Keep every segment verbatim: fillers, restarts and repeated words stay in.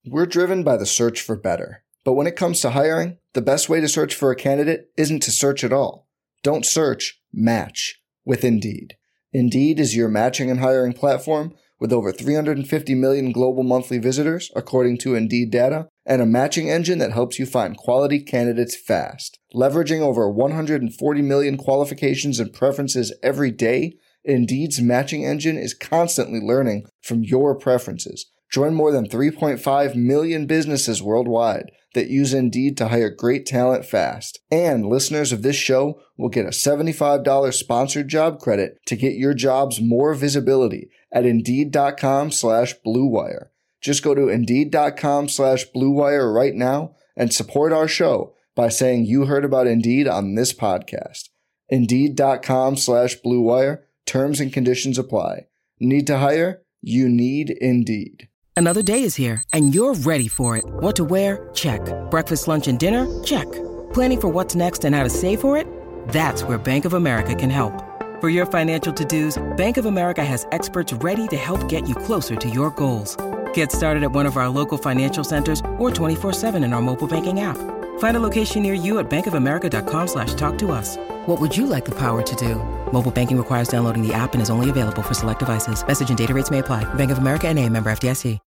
We're driven by the search for better. But when it comes to hiring, the best way to search for a candidate isn't to search at all. Don't search, match with Indeed. Indeed is your matching and hiring platform with over three hundred fifty million global monthly visitors, according to Indeed data, and a matching engine that helps you find quality candidates fast. Leveraging over one hundred forty million qualifications and preferences every day, Indeed's matching engine is constantly learning from your preferences. Join more than three point five million businesses worldwide that use Indeed to hire great talent fast. And listeners of this show will get a seventy-five dollars sponsored job credit to get your jobs more visibility at Indeed.com slash Blue Wire. Just go to Indeed.com slash Blue Wire right now and support our show by saying you heard about Indeed on this podcast. Indeed.com slash Blue Wire. Terms and conditions apply. Need to hire? You need Indeed. Another day is here, and you're ready for it. What to wear? Check. Breakfast, lunch, and dinner? Check. Planning for what's next and how to save for it? That's where Bank of America can help. For your financial to-dos, Bank of America has experts ready to help get you closer to your goals. Get started at one of our local financial centers or twenty-four seven in our mobile banking app. Find a location near you at bankofamerica.com slash talk to us. What would you like the power to do? Mobile banking requires downloading the app and is only available for select devices. Message and data rates may apply. Bank of America N A, member F D I C.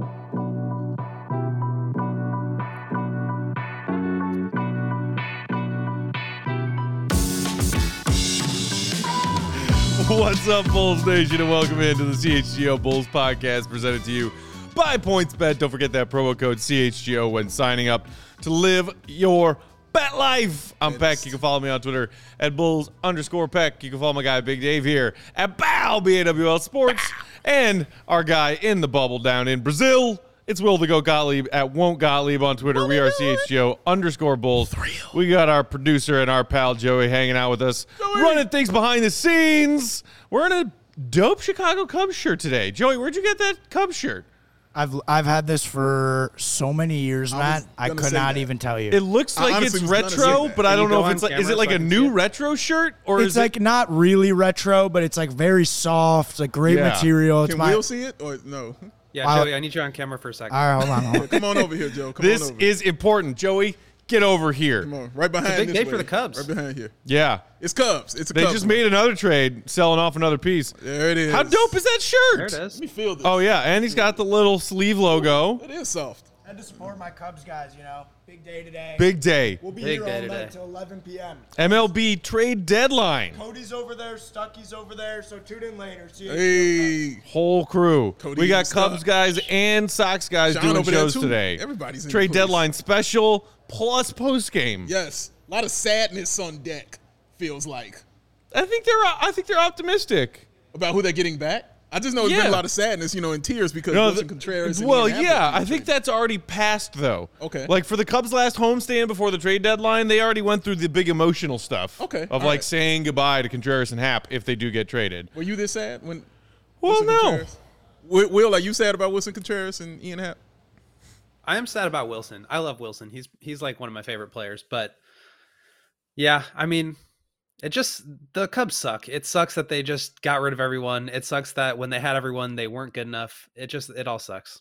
What's up, Bulls Nation, and welcome into the C H G O Bulls podcast presented to you by PointsBet. Don't forget that promo code C H G O when signing up to live your bet life. I'm Peck. You can follow me on Twitter at Bulls underscore Peck. You can follow my guy Big Dave here at Bow B A W L Sports. Bow. And our guy in the bubble down in Brazil, it's Will the Go Gottlieb at Won't Gottlieb on Twitter. We are C H G O underscore Bulls. We got our producer and our pal Joey hanging out with us, Joey. Running things behind the scenes. We're in a dope Chicago Cubs shirt today. Joey, where'd you get that Cubs shirt? I've I've had this for so many years, Matt. I, I could not that. even tell you. It looks like it's retro, but I don't know if it's like, is it like a new retro shirt? Or it's is like it? Not really retro, but it's like very soft, like great yeah. material. It's Can my, Will see it or no? Yeah, wow. Joey, I need you on camera for a second. All right, hold on. Hold on. Come on over here, Joe. Come this on over. is important. Joey, get over here. Come on, right behind It's a big this day way. for the Cubs. Right behind here. Yeah. It's Cubs. It's a They Cubs just one. made another trade, selling off another piece. There it is. How dope is that shirt? There it is. Let me feel this. Oh, yeah, and he's got the little sleeve logo. It is soft. I had to support my Cubs guys, you know. Big day today. Big day. We'll be Big here day all today. night till eleven p.m. M L B trade deadline. Cody's over there, Stucky's over there, so tune in later. See you. Hey. Whole crew. Cody we got and Cubs Stuck. guys and Sox guys Sean doing over there, shows too. today. Everybody's in trade the place. deadline special plus post game. Yes. A lot of sadness on deck, feels like. I think they're I think they're optimistic. About who they're getting back? I just know there's Yeah. been a lot of sadness, you know, and tears because No, Wilson the- Contreras. and well, Ian Happ yeah, are I being think traded. that's already passed, though. Okay. Like, for the Cubs' last homestand before the trade deadline, they already went through the big emotional stuff. Okay, Of, all like, right. saying goodbye to Contreras and Happ if they do get traded. Were you this sad when? Well, Wilson no. Contreras- Will, Will, are you sad about Wilson Contreras and Ian Happ? I am sad about Wilson. I love Wilson. He's he's like one of my favorite players. But yeah, I mean, it just the Cubs suck. It sucks that they just got rid of everyone. It sucks that when they had everyone, they weren't good enough. It just it all sucks.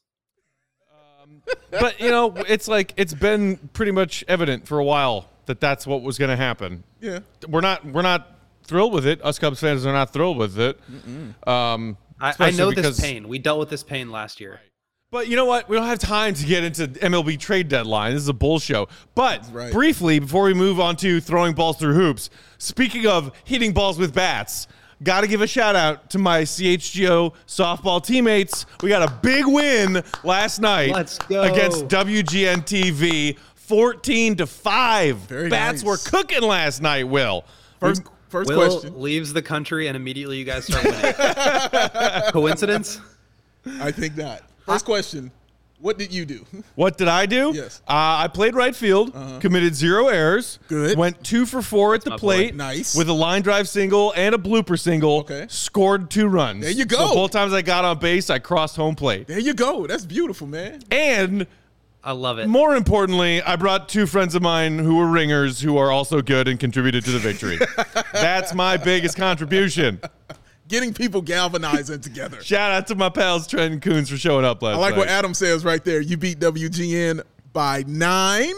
But, you know, it's like it's been pretty much evident for a while that that's what was going to happen. Yeah. We're not we're not thrilled with it. Us Cubs fans are not thrilled with it. Um, I, I especially know because- this pain. We dealt with this pain last year. But you know what? We don't have time to get into M L B trade deadline. This is a bull show. But right. briefly, before we move on to throwing balls through hoops, speaking of hitting balls with bats, got to give a shout out to my C H G O softball teammates. We got a big win last night Let's go. against W G N T V, fourteen to five. Very Bats nice. were cooking last night, Will. First, first Will question. leaves the country and immediately you guys start winning. Coincidence? I think not. First question. What did you do? What did I do? Yes. Uh, I played right field, Uh-huh. committed zero errors. Good. Went two for four at the my boy. plate. Nice. With a line drive single and a blooper single. Okay. Scored two runs. There you go. So both times I got on base, I crossed home plate. There you go. That's beautiful, man. And I love it. more importantly, I brought two friends of mine who were ringers who are also good and contributed to the victory. That's my biggest contribution. getting people galvanizing together. Shout out to my pals Trent and Coons for showing up last I like night. what Adam says right there. You beat W G N by nine.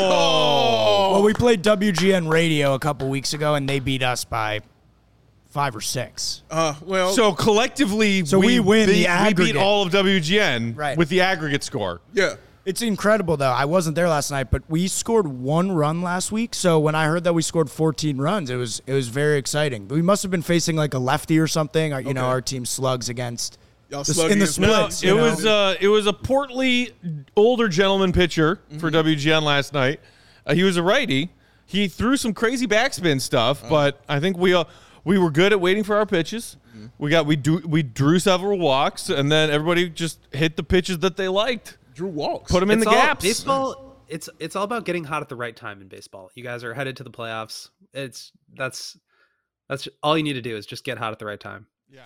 Oh. Well, we played W G N Radio a couple weeks ago, and they beat us by five or six. Uh, well, So collectively, So we win beat, the we beat aggregate. all of W G N Right. with the aggregate score. yeah. It's incredible, though. I wasn't there last night, but we scored one run last week. So when I heard that we scored fourteen runs, it was it was very exciting. We must have been facing like a lefty or something. Or, you know, Okay. our team slugs against Y'all the, slug in the against splits. lefties. It you know? was uh, it was a portly older gentleman pitcher Mm-hmm. for W G N last night. Uh, he was a righty. He threw some crazy backspin stuff, Uh-huh. but I think we uh, we were good at waiting for our pitches. Mm-hmm. We got we do we drew several walks, and then everybody just hit the pitches that they liked. Drew walks. Put them in It's the all, gaps. Baseball, it's it's all about getting hot at the right time in baseball. You guys are headed to the playoffs. It's that's that's all you need to do is just get hot at the right time.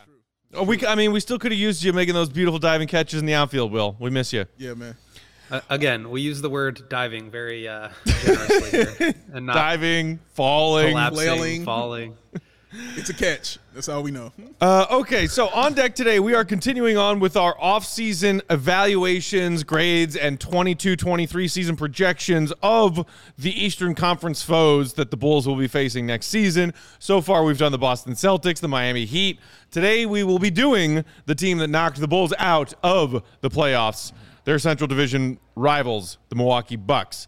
Oh, we I mean we still could have used you making those beautiful diving catches in the outfield. Will we miss you? Yeah, man. Uh, again, we use the word diving very uh, generously here, and not Diving, falling. collapsing, flailing. falling. It's a catch. That's all we know. Uh, okay, so on deck today, we are continuing on with our off-season evaluations, grades, and twenty-two twenty-three season projections of the Eastern Conference foes that the Bulls will be facing next season. So far, we've done the Boston Celtics, the Miami Heat. Today, we will be doing the team that knocked the Bulls out of the playoffs, their Central Division rivals, the Milwaukee Bucks.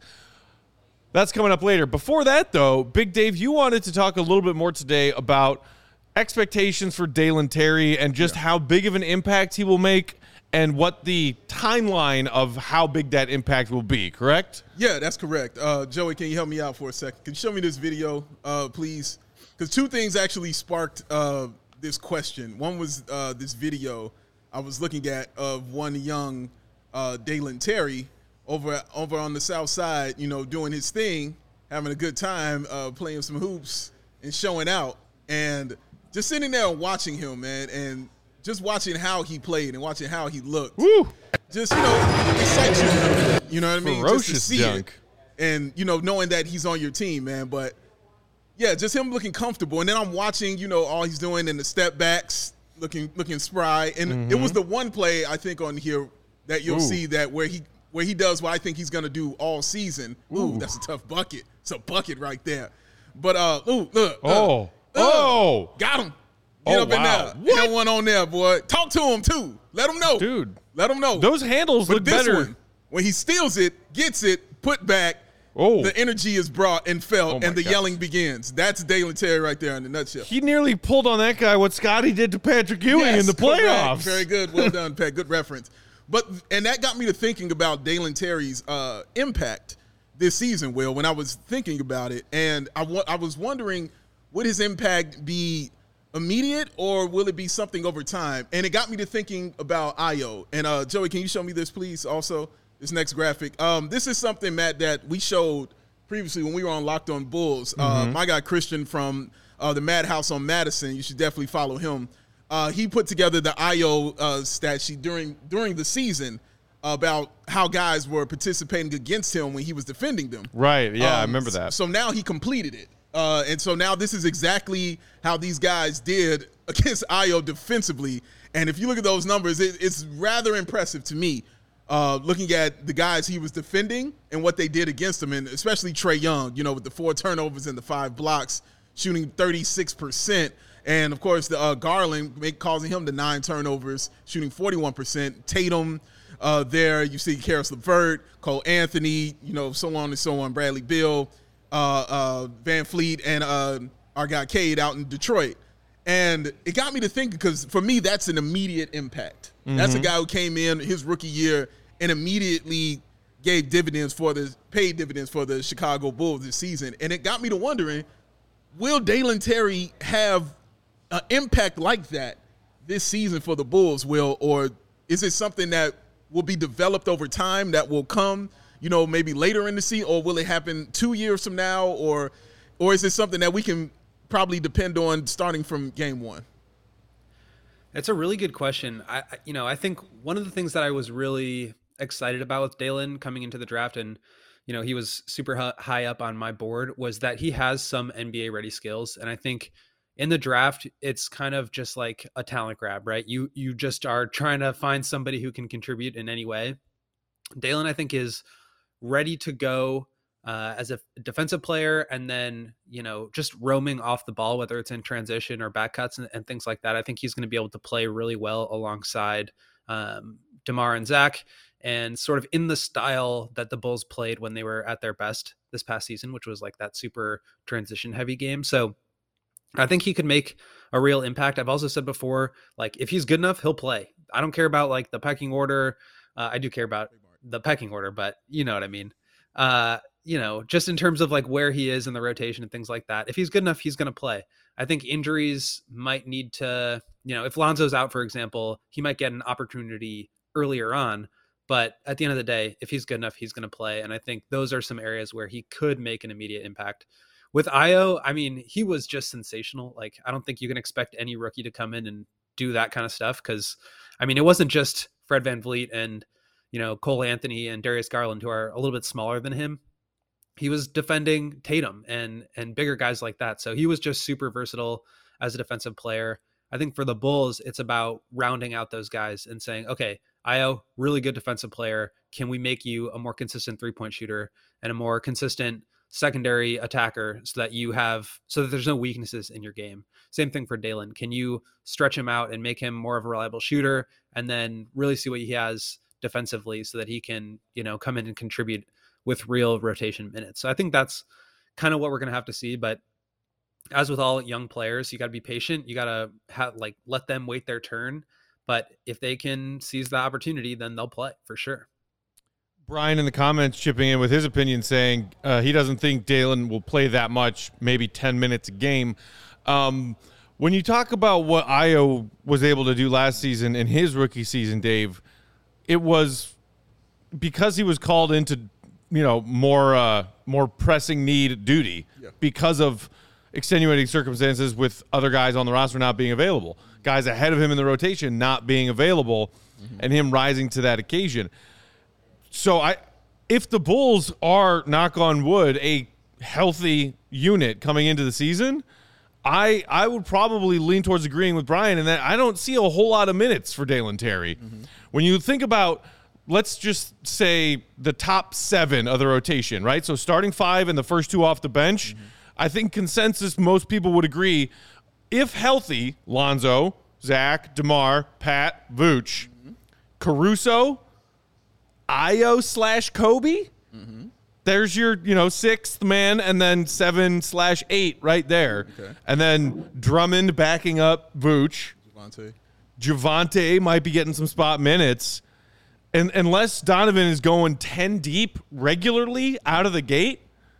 That's coming up later. Before that, though, Big Dave, you wanted to talk a little bit more today about expectations for Dalen Terry and just how big of an impact he will make and what the timeline of how big that impact will be, correct? Yeah, that's correct. Uh, Joey, can you help me out for a second? Can you show me this video, uh, please? Because two things actually sparked uh, this question. One was uh, this video I was looking at of one young uh, Dalen Terry over over on the south side, you know, doing his thing, having a good time, uh, playing some hoops and showing out. And just sitting there and watching him, man, and just watching how he played and watching how he looked. Woo! Just, you know, excites you a little bit, you know what I mean? Ferocious just to see dunk. it. And, you know, knowing that he's on your team, man. But, yeah, just him looking comfortable. And then I'm watching, you know, all he's doing in the step backs, looking looking spry. And Mm-hmm. it was the one play, I think, on here that you'll Ooh. see that where he where he does what I think he's going to do all season. Ooh, that's a tough bucket. It's a bucket right there. But, uh, ooh, look. uh, Oh. uh, Oh. Got him. Get Oh, up in wow. there. What? one on there, boy. Talk to him, too. Let him know. Dude. Let him know. Those handles But look this better. one, when he steals it, gets it, put back, Oh. the energy is brought and felt, Oh my and the gosh. yelling begins. That's Dalen Terry right there in a nutshell. He nearly pulled on that guy what Scotty did to Patrick Ewing Yes, in the correct. playoffs. Very good. Well done, Pat. Good reference. But and that got me to thinking about Dalen Terry's uh, impact this season, Will, when I was thinking about it. And I, wa- I was wondering, would his impact be immediate or will it be something over time? And it got me to thinking about Ayo. And uh, Joey, can you show me this, please, also, this next graphic? Um, this is something, Matt, that we showed previously when we were on Locked on Bulls. Uh, my guy Christian from uh, the Madhouse on Madison, you should definitely follow him. Uh, he put together the Ayo uh, stat sheet during during the season about how guys were participating against him when he was defending them. Right, yeah, I Um, remember that. So now he completed it. Uh, and so now this is exactly how these guys did against Ayo defensively. And if you look at those numbers, it, it's rather impressive to me, uh, looking at the guys he was defending and what they did against him, and especially Trae Young, you know, with the four turnovers and the five blocks, shooting thirty-six percent. And, of course, the uh, Garland make, causing him the nine turnovers, shooting forty-one percent. Tatum uh, there. You see Karis LeVert, Cole Anthony, you know, so on and so on, Bradley Beal, uh, uh, Van Fleet, and uh, our guy Cade out in Detroit. And it got me to think because, for me, that's an immediate impact. Mm-hmm. That's a guy who came in his rookie year and immediately gave dividends for the paid dividends for the Chicago Bulls this season. And it got me to wondering, will Dalen Terry have an impact like that this season for the Bulls, Will, or is it something that will be developed over time that will come, you know, maybe later in the season, or will it happen two years from now, or or is it something that we can probably depend on starting from game one? It's a really good question. I, I- you know, I think one of the things that I was really excited about with Dalen coming into the draft, and you know, he was super hi- high up on my board, was that he has some N B A ready skills, and I think, in the draft, it's kind of just like a talent grab, right? You you just are trying to find somebody who can contribute in any way. Dalen, I think, is ready to go uh, as a defensive player, and then, you know, just roaming off the ball, whether it's in transition or back cuts and, and things like that. I think he's going to be able to play really well alongside um, DeMar and Zach, and sort of in the style that the Bulls played when they were at their best this past season, which was like that super transition heavy game. So I think he could make a real impact. I've also said before, like, if he's good enough, he'll play. I don't care about like the pecking order. Uh, I do care about the pecking order, but you know what I mean? Uh, you know, just in terms of like where he is in the rotation and things like that. If he's good enough, he's going to play. I think injuries might need to, you know, if Lonzo's out, for example, he might get an opportunity earlier on, but at the end of the day, if he's good enough, he's going to play. And I think those are some areas where he could make an immediate impact. With Ayo, I mean, he was just sensational. Like, I don't think you can expect any rookie to come in and do that kind of stuff. Cause I mean, it wasn't just Fred VanVleet and, you know, Cole Anthony and Darius Garland, who are a little bit smaller than him. He was defending Tatum and and bigger guys like that. So he was just super versatile as a defensive player. I think for the Bulls, it's about rounding out those guys and saying, okay, Ayo, really good defensive player. Can we make you a more consistent three-point shooter and a more consistent secondary attacker so that you have, so that there's no weaknesses in your game? Same thing for Dalen. Can you stretch him out and make him more of a reliable shooter, and then really see what he has defensively so that he can, you know, come in and contribute with real rotation minutes? So I think that's kind of what we're going to have to see. But as with all young players, you got to be patient. You got to have, like, let them wait their turn. But if they can seize the opportunity, then they'll play for sure. Brian in the comments chipping in with his opinion, saying uh, he doesn't think Dalen will play that much, maybe ten minutes a game. Um, when you talk about what Ayo was able to do last season in his rookie season, Dave, it was because he was called into, you know, more uh, more pressing need duty yeah. because of extenuating circumstances with other guys on the roster not being available, guys ahead of him in the rotation not being available, mm-hmm. and him rising to that occasion. So I, if the Bulls are, knock on wood, a healthy unit coming into the season, I I would probably lean towards agreeing with Brian in that I don't see a whole lot of minutes for Dalen Terry. Mm-hmm. When you think about, let's just say the top seven of the rotation, right? So starting five and the first two off the bench, mm-hmm. I think consensus, most people would agree, if healthy, Lonzo, Zach, DeMar, Pat, Vooch, mm-hmm. Caruso, Ayo slash Kobe, mm-hmm. there's your, you know, sixth man, and then seven slash eight right there. Okay. And then Drummond backing up Vooch. Javante. Javante might be getting some spot minutes. And unless Donovan is going ten deep regularly out of the gate,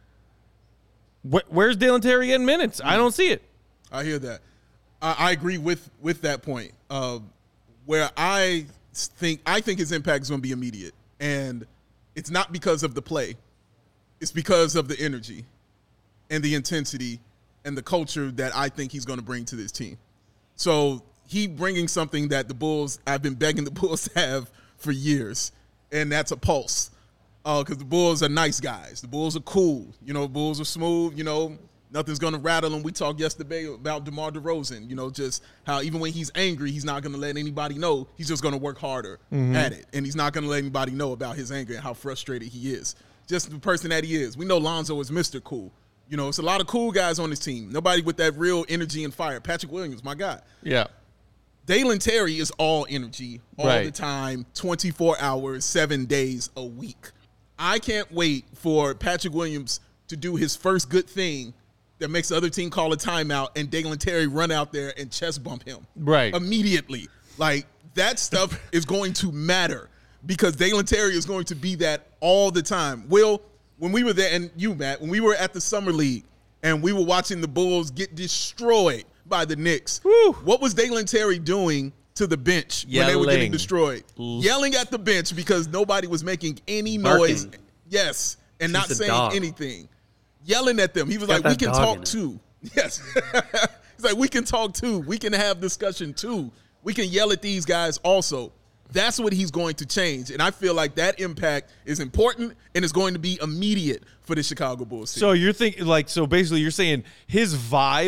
wh- where's Dalen Terry getting minutes? Mm-hmm. I don't see it. I hear that. I, I agree with, with that point. Uh, where I think I think his impact is going to be immediate. And it's not because of the play. It's because of the energy and the intensity and the culture that I think he's going to bring to this team. So he bringing something that the Bulls, I've been begging the Bulls to have for years, and that's a pulse. Because uh, the Bulls are nice guys. The Bulls are cool. You know, Bulls are smooth. You know, nothing's going to rattle them. We talked yesterday about DeMar DeRozan, you know, just how even when he's angry, he's not going to let anybody know. He's just going to work harder mm-hmm. at it. And he's not going to let anybody know about his anger and how frustrated he is. Just the person that he is. We know Lonzo is Mister Cool. You know, it's a lot of cool guys on this team. Nobody with that real energy and fire. Patrick Williams, my guy. Yeah. Dalen Terry is all energy, all right. the time, twenty-four hours, seven days a week. I can't wait for Patrick Williams to do his first good thing that makes the other team call a timeout and Dalen Terry run out there and chest bump him. Right. Immediately. Like, that stuff is going to matter because Dalen Terry is going to be that all the time. Will, when we were there, and you, Matt, when we were at the Summer League and we were watching the Bulls get destroyed by the Knicks, Woo. What was Dalen Terry doing to the bench Yelling. when they were getting destroyed? L- Yelling at the bench because nobody was making any noise. Barking. Yes, and He's not saying dog. anything. Yelling at them. He was Got like, we can dog talk in too. Yes. He's like, we can talk too. We can have discussion too. We can yell at these guys also. That's what he's going to change. And I feel like that impact is important and is going to be immediate for the Chicago Bulls team. So you're thinking, like, so basically you're saying his vibe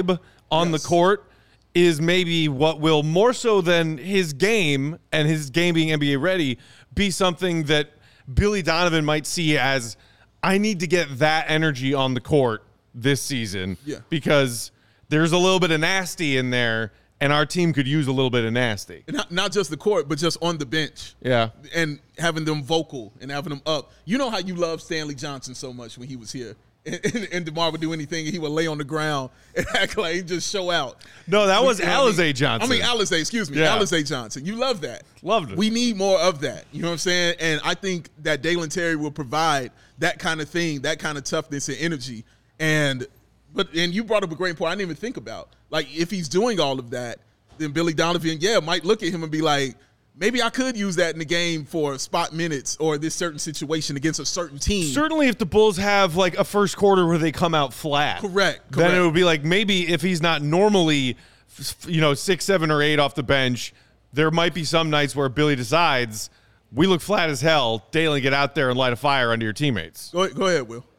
on Yes. the court is maybe what will, more so than his game and his game being N B A ready, be something that Billy Donovan might see as, I need to get that energy on the court this season Yeah. because there's a little bit of nasty in there and our team could use a little bit of nasty. Not, not just the court, but just on the bench. Yeah. And having them vocal and having them up. You know how you love Stanley Johnson so much when he was here. And, and, and DeMar would do anything, and he would lay on the ground and act like he'd just show out. No, that was You know what I Alize mean? Johnson. I mean, Alize, excuse me. Yeah. Alize Johnson. You love that. Loved it. We need more of that. You know what I'm saying? And I think that Dalen Terry will provide that kind of thing, that kind of toughness and energy. And but and you brought up a great point I didn't even think about. Like, if he's doing all of that, then Billy Donovan, yeah, might look at him and be like, maybe I could use that in the game for spot minutes or this certain situation against a certain team. Certainly if the Bulls have like a first quarter where they come out flat. Correct, Then correct. it would be like, maybe if he's not normally, you know, six, seven, or eight off the bench, there might be some nights where Billy decides, we look flat as hell, Dalen, get out there and light a fire under your teammates. Go, go ahead, Will.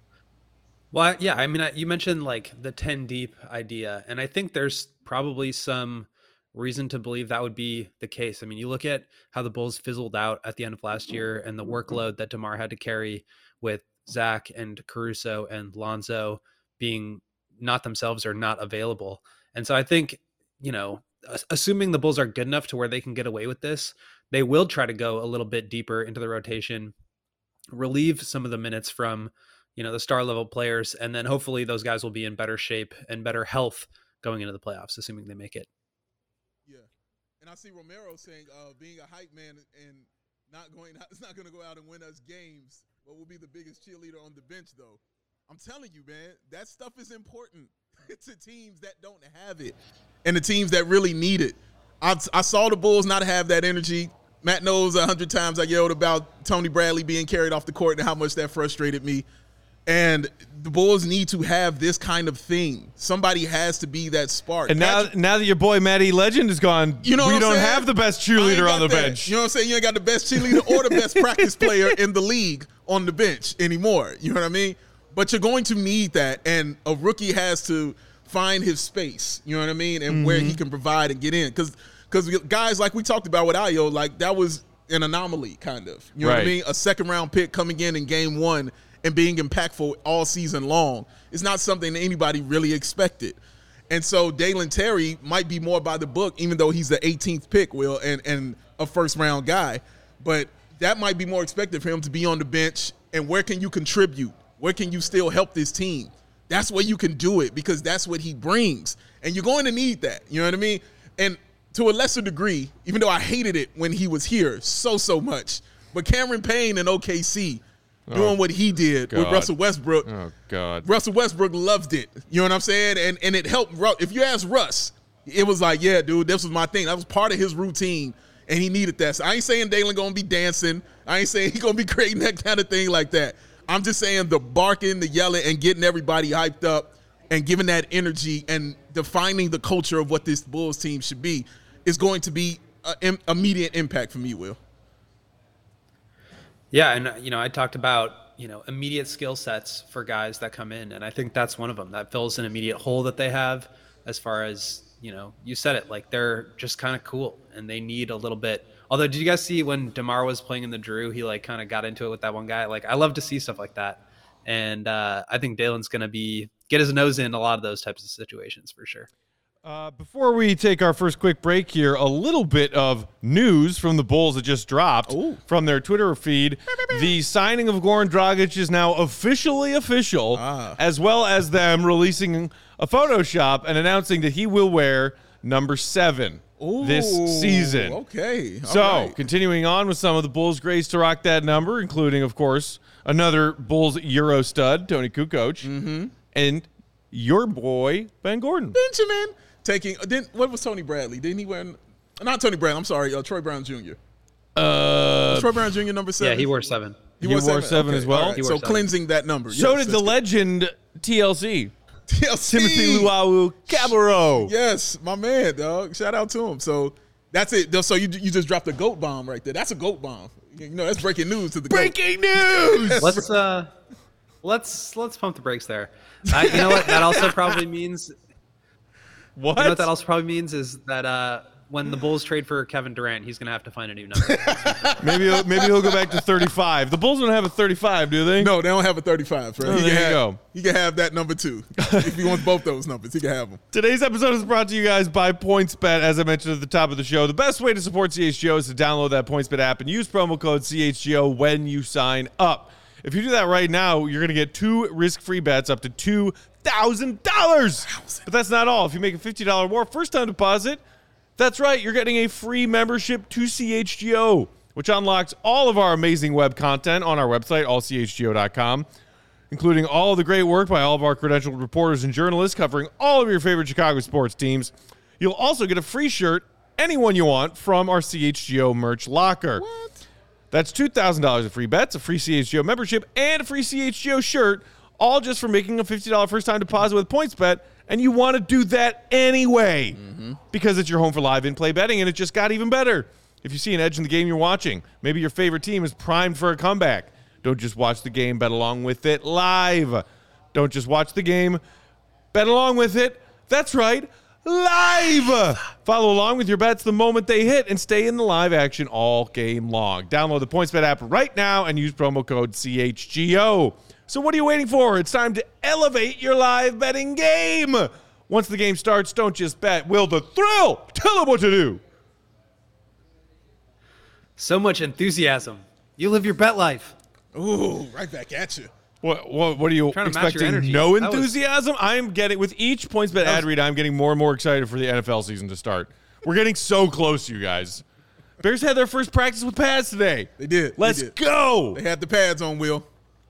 Well, yeah, I mean, I- you mentioned like the ten deep idea, and I think there's probably some reason to believe that would be the case. I mean, you look at how the Bulls fizzled out at the end of last year and the workload that DeMar had to carry with Zach and Caruso and Lonzo being not themselves or not available. And so I think, you know, assuming the Bulls are good enough to where they can get away with this, they will try to go a little bit deeper into the rotation, relieve some of the minutes from, you know, the star level players, and then hopefully those guys will be in better shape and better health going into the playoffs, assuming they make it. Yeah. And I see Romero saying uh, being a hype man and not going out, it's not going to go out and win us games, but we'll be the biggest cheerleader on the bench, though. I'm telling you, man, that stuff is important to teams that don't have it and the teams that really need it. I, I saw the Bulls not have that energy. Matt knows a hundred times I yelled about Tony Bradley being carried off the court and how much that frustrated me. And the Bulls need to have this kind of thing. Somebody has to be that spark. And now, Patrick- now that your boy Matty Legend is gone, You know we what I'm don't saying? have the best I ain't cheerleader got on the that. bench. You know what I'm saying? You ain't got the best cheerleader or the best practice player in the league on the bench anymore. You know what I mean? But you're going to need that, and a rookie has to find his space. You know what I mean? And Mm-hmm. where he can provide and get in. Because because guys like we talked about with Ayo, like that was an anomaly, kind of. You know what I Right. mean? A second round pick coming in in game one and being impactful all season long is not something that anybody really expected. And so Dalen Terry might be more by the book, even though he's the eighteenth pick, Will, and, and a first-round guy. But that might be more expected for him to be on the bench. And where can you contribute? Where can you still help this team? That's where you can do it because that's what he brings. And you're going to need that. You know what I mean? And to a lesser degree, even though I hated it when he was here so, so much, but Cameron Payne in O K C doing what he did with God. Russell Westbrook. Oh, God. Russell Westbrook loved it. You know what I'm saying? And and it helped. Ru- If you ask Russ, it was like, yeah, dude, this was my thing. That was part of his routine, and he needed that. So I ain't saying Dalen gonna be dancing. I ain't saying he gonna be creating that kind of thing like that. I'm just saying the barking, the yelling, and getting everybody hyped up and giving that energy and defining the culture of what this Bulls team should be is going to be an immediate impact for me, Will. Yeah, and uh, you know, I talked about, you know, immediate skill sets for guys that come in, and I think that's one of them. That fills an immediate hole that they have as far as, you know, you said it, like they're just kind of cool and they need a little bit. Although, did you guys see when DeMar was playing in the Drew, he like kind of got into it with that one guy? Like, I love to see stuff like that. And uh, I think Dalen's going to be get his nose in a lot of those types of situations for sure. Uh, before we take our first quick break here, a little bit of news from the Bulls that just dropped Ooh. from their Twitter feed. The signing of Goran Dragic is now officially official, Ah. as well as them releasing a Photoshop and announcing that he will wear number seven this Ooh, season. Okay. All So, right. continuing on with some of the Bulls' grace to rock that number, including, of course, another Bulls Euro stud, Tony Kukoc, mm-hmm. and your boy, Ben Gordon. Benjamin taking didn't what was Tony Bradley? Didn't he wear not Tony Bradley, I'm sorry, uh, Troy Brown Junior Uh, Was Troy Brown Junior number seven? Yeah, he wore seven. He wore seven as well? all right. He wore So seven. cleansing that number. so Yes, did the that's legend T L C, good. T L C. Timothy Luau Cabarro. Yes, my man, dog. Shout out to him. So that's it. So you you just dropped a goat bomb right there. That's a goat bomb. You know, that's breaking news to the goat. Breaking news! Let's uh, let's let's pump the brakes there. Uh, you know what? That also probably means What? You know what that also probably means is that uh, when the Bulls trade for Kevin Durant, he's going to have to find a new number. maybe he'll, maybe he'll go back to thirty-five. The Bulls don't have a thirty-five, do they? No, they don't have a thirty-five. Right? Oh, he there can you have, go. He can have that number two. If he wants both those numbers, he can have them. Today's episode is brought to you guys by PointsBet. As I mentioned at the top of the show, the best way to support C H G O is to download that PointsBet app and use promo code C H G O when you sign up. If you do that right now, you're going to get two risk-free bets up to two thousand dollars. But that's not all. If you make a fifty dollars more first-time deposit, that's right, you're getting a free membership to C H G O, which unlocks all of our amazing web content on our website, all c h g o dot com, including all of the great work by all of our credentialed reporters and journalists covering all of your favorite Chicago sports teams. You'll also get a free shirt, any one you want, from our C H G O merch locker. What? That's two thousand dollars of free bets, a free C H G O membership, and a free C H G O shirt, all just for making a fifty dollars first-time deposit with PointsBet, and you want to do that anyway mm-hmm. because it's your home for live in-play betting, and it just got even better. If you see an edge in the game you're watching, maybe your favorite team is primed for a comeback. Don't just watch the game, bet along with it live. Don't just watch the game, bet along with it. That's right, live. Follow along with your bets the moment they hit and stay in the live action all game long. Download the PointsBet app right now and use promo code C H G O. So what are you waiting for? It's time to elevate your live betting game. Once the game starts, don't just bet. Will the thrill? Tell them what to do. So much enthusiasm. You live your bet life. Ooh, right back at you. What, what, what are you Trying to match your expecting? energy. No That was- enthusiasm? I'm getting, with each PointsBet ad read, I'm getting more and more excited for the N F L season to start. We're getting so close, you guys. Bears had their first practice with pads today. They did. Let's they did. go. They had the pads on, Will.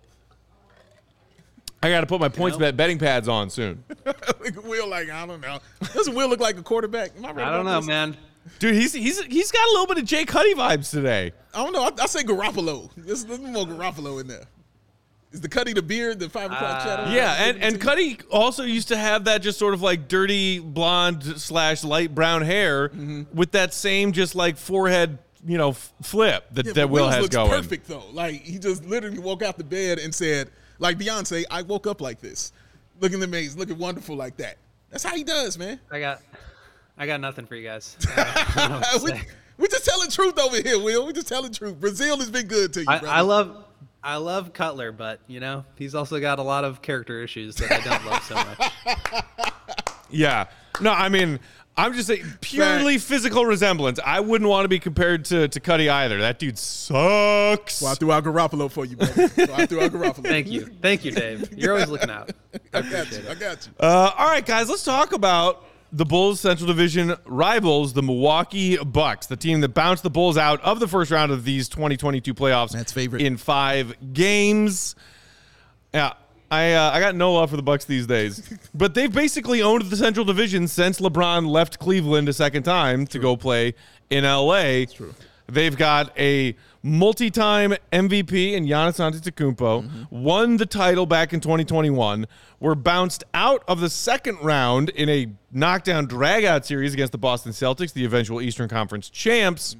I got to put my PointsBet betting pads on soon. Will, like, I don't know. Doesn't Will look like a quarterback? Am I, right I don't about know, this? man. Dude, he's he's he's got a little bit of Jay Cuddy vibes today. I don't know. I, I say Garoppolo. There's, there's more Garoppolo in there. Is the Cuddy the beard, the five o'clock Uh, shadow? Yeah, and, and Cuddy also used to have that just sort of like dirty blonde slash light brown hair Mm-hmm. with that same just like forehead, you know, f- flip that, Yeah, that but Will Will's has looks going. perfect, though. Like, he just literally woke out the bed and said, like Beyonce, I woke up like this. Looking amazing, looking wonderful like that. That's how he does, man. I got, I got nothing for you guys. I don't know what to we, say. we're just telling truth over here, Will. We're just telling truth. Brazil has been good to you, I, brother. I love, I love Cutler, but you know he's also got a lot of character issues that I don't love so much. Yeah. No, I mean, I'm just saying purely Fact. physical resemblance. I wouldn't want to be compared to, to Cuddy either. That dude sucks. Well, I threw out Garoppolo for you, brother. So I threw out Garoppolo. Thank you, thank you, Dave. You're always looking out. I I got appreciate you. I it. got you. Uh, all right, guys, let's talk about the Bulls' Central Division rivals, the Milwaukee Bucks, the team that bounced the Bulls out of the first round of these twenty twenty-two playoffs Matt's favorite. in five games. Yeah, I uh, I got no love for the Bucks these days, but they've basically owned the Central Division since LeBron left Cleveland a second time to go play in L A. That's true. They've got a multi-time M V P in Giannis Antetokounmpo, Mm-hmm. won the title back in twenty twenty-one, were bounced out of the second round in a knockdown drag-out series against the Boston Celtics, the eventual Eastern Conference champs,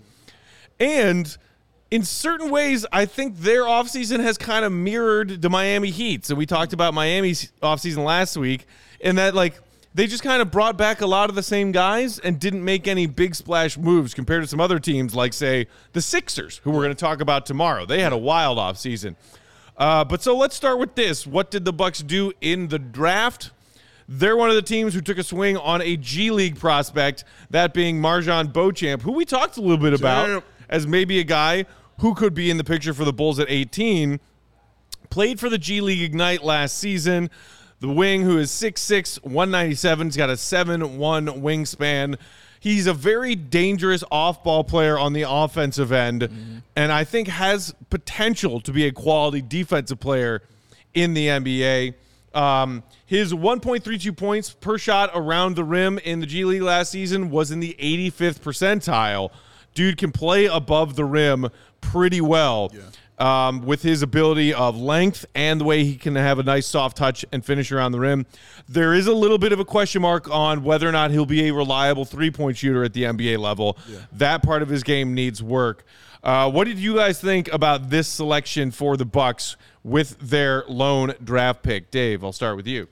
and in certain ways, I think their offseason has kind of mirrored the Miami Heat. So we talked about Miami's offseason last week, and that, like, they just kind of brought back a lot of the same guys and didn't make any big splash moves compared to some other teams like, say, the Sixers, who we're going to talk about tomorrow. They had a wild offseason. Uh, but so let's start with this. What did the Bucks do in the draft? They're one of the teams who took a swing on a G League prospect, that being Marjan Beauchamp, who we talked a little bit about Champ. as maybe a guy who could be in the picture for the Bulls at eighteen. Played for the G League Ignite last season. The wing, who is six six, one ninety-seven, he's got a seven one wingspan. He's a very dangerous off-ball player on the offensive end, mm-hmm. and I think has potential to be a quality defensive player in the N B A. Um, his one point three two points per shot around the rim in the G League last season was in the eighty-fifth percentile. Dude can play above the rim pretty well. Yeah. Um, with his ability of length and the way he can have a nice soft touch and finish around the rim. There is a little bit of a question mark on whether or not he'll be a reliable three-point shooter at the N B A level. Yeah. That part of his game needs work. Uh, what did you guys think about this selection for the Bucks with their lone draft pick? Dave, I'll start with you.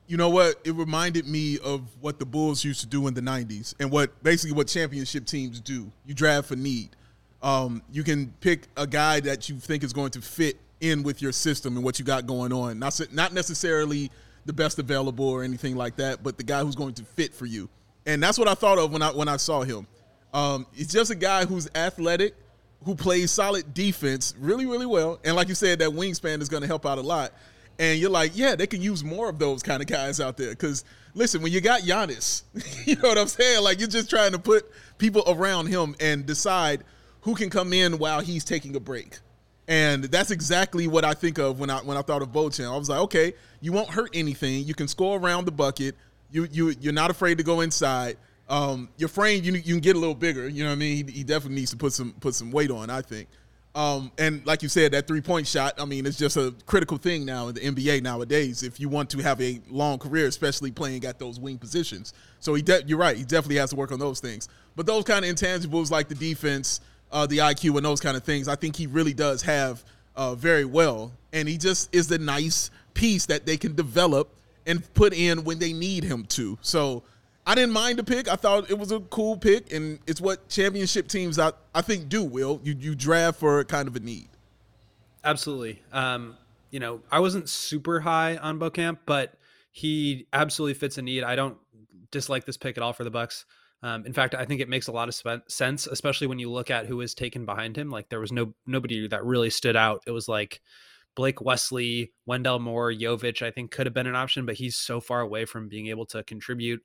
You know what? It reminded me of what the Bulls used to do in the nineties and what basically what championship teams do. You draft for need. Um, you can pick a guy that you think is going to fit in with your system and what you got going on. Not, not necessarily the best available or anything like that, but the guy who's going to fit for you. And that's what I thought of when I when I saw him. Um, he's just a guy who's athletic, who plays solid defense really, really well. And like you said, that wingspan is going to help out a lot. And you're like, yeah, they can use more of those kind of guys out there. Because, listen, when you got Giannis, you know what I'm saying? Like, you're just trying to put people around him and decide who can come in while he's taking a break. And that's exactly what I think of when I when I thought of Beauchamp. I was like, okay, you won't hurt anything. You can score around the bucket. You, you, you're not afraid to go inside. Um, your frame, you, you can get a little bigger. You know what I mean? He, he definitely needs to put some put some weight on, I think. Um, and like you said, that three-point shot, I mean, it's just a critical thing now in the N B A nowadays if you want to have a long career, especially playing at those wing positions. So he de- you're right. He definitely has to work on those things. But those kind of intangibles like the defense, uh, the I Q, and those kind of things, I think he really does have uh, very well. And he just is the nice piece that they can develop and put in when they need him to. So I didn't mind the pick. I thought it was a cool pick, and it's what championship teams, I, I think, do, Will. You you draft for kind of a need. Absolutely. Um, you know, I wasn't super high on Beauchamp, but he absolutely fits a need. I don't dislike this pick at all for the Bucks. Um, in fact, I think it makes a lot of sp- sense, especially when you look at who was taken behind him. Like, there was no nobody that really stood out. It was like Blake Wesley, Wendell Moore, Jovic, I think could have been an option, but he's so far away from being able to contribute.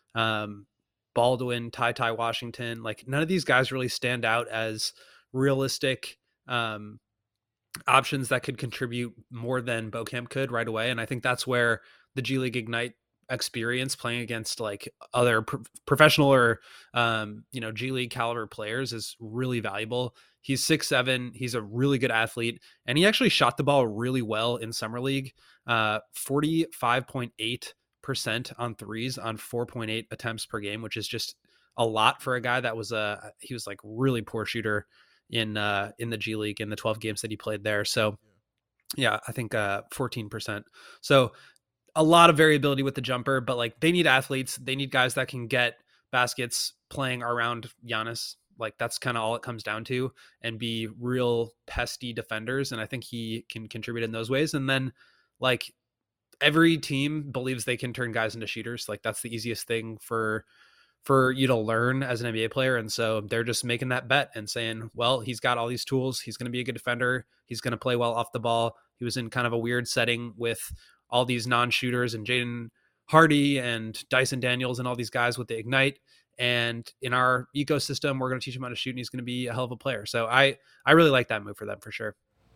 Um, Baldwin, Ty Ty Washington, like none of these guys really stand out as realistic um, options that could contribute more than Beauchamp could right away. And I think that's where the G League Ignite experience playing against like other pro- professional or, um, you know, G League caliber players is really valuable. He's six seven. He's a really good athlete, and he actually shot the ball really well in Summer League, uh, forty-five point eight percent on threes on four point eight attempts per game, which is just a lot for a guy that was a, he was like really poor shooter in, uh, in the G League in the twelve games that he played there. So yeah, I think, uh, fourteen percent. So a lot of variability with the jumper, but like they need athletes. They need guys that can get baskets playing around Giannis. Like that's kind of all it comes down to, and be real pesty defenders. And I think he can contribute in those ways. And then like, every team believes they can turn guys into shooters. Like that's the easiest thing for, for you to learn as an N B A player. And so they're just making that bet and saying, well, he's got all these tools. He's going to be a good defender. He's going to play well off the ball. He was in kind of a weird setting with all these non-shooters and Jaden Hardy and Dyson Daniels and all these guys with the Ignite. And in our ecosystem, we're going to teach him how to shoot, and he's going to be a hell of a player. So I, I really like that move for them for sure.